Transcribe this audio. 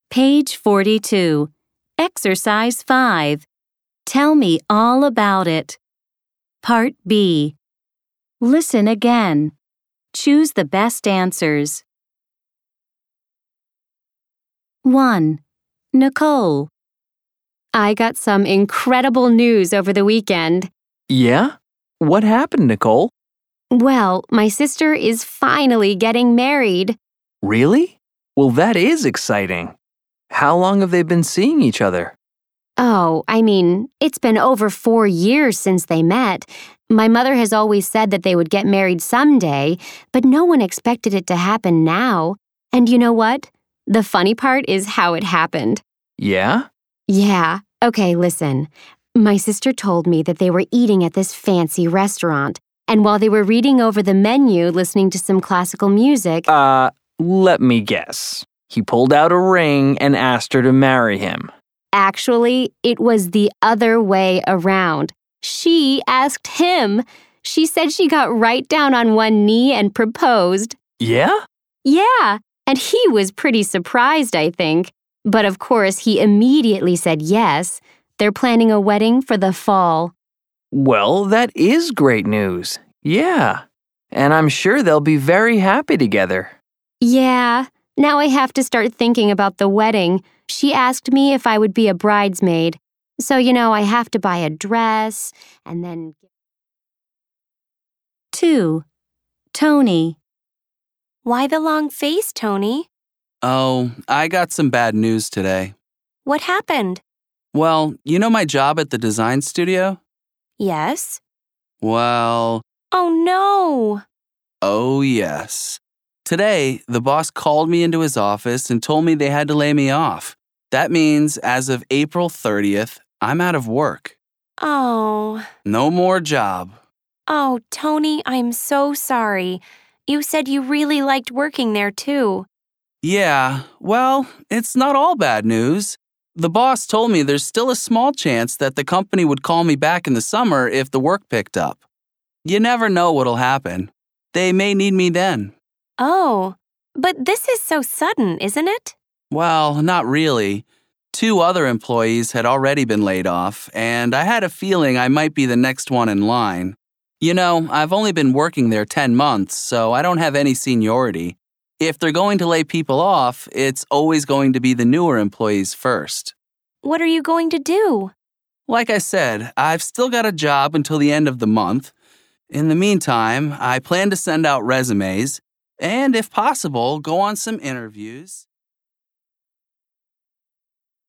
Page 42. Exercise 5. Tell me all about it. Part B. Listen again. Choose the best answers. 1. Nicole. I got some incredible news over the weekend. Yeah? What happened, Nicole? Well, my sister is finally getting married. Really? Well, that is exciting. How long have they been seeing each other? Oh, it's been over 4 years since they met. My mother has always said that they would get married someday, but no one expected it to happen now. And you know what? The funny part is how it happened. Yeah? Yeah. Okay, listen. My sister told me that they were eating at this fancy restaurant, and while they were reading over the menu, listening to some classical music… Let me guess. He pulled out a ring and asked her to marry him. Actually, it was the other way around. She asked him. She said she got right down on one knee and proposed. Yeah? Yeah, and he was pretty surprised, I think. But of course, he immediately said yes. They're planning a wedding for the fall. Well, that is great news. Yeah. And I'm sure they'll be very happy together. Yeah. Now I have to start thinking about the wedding. She asked me if I would be a bridesmaid. So, I have to buy a dress and then… 2. Tony. Why the long face, Tony? Oh, I got some bad news today. What happened? Well, you know my job at the design studio? Yes. Well… Oh, no. Oh, yes. Today, the boss called me into his office and told me they had to lay me off. That means as of April 30th, I'm out of work. Oh. No more job. Oh, Tony, I'm so sorry. You said you really liked working there, too. Yeah, well, it's not all bad news. The boss told me there's still a small chance that the company would call me back in the summer if the work picked up. You never know what'll happen. They may need me then. Oh, but this is so sudden, isn't it? Well, not really. 2 other employees had already been laid off, and I had a feeling I might be the next one in line. I've only been working there 10 months, so I don't have any seniority. If they're going to lay people off, it's always going to be the newer employees first. What are you going to do? Like I said, I've still got a job until the end of the month. In the meantime, I plan to send out resumes and, if possible, go on some interviews.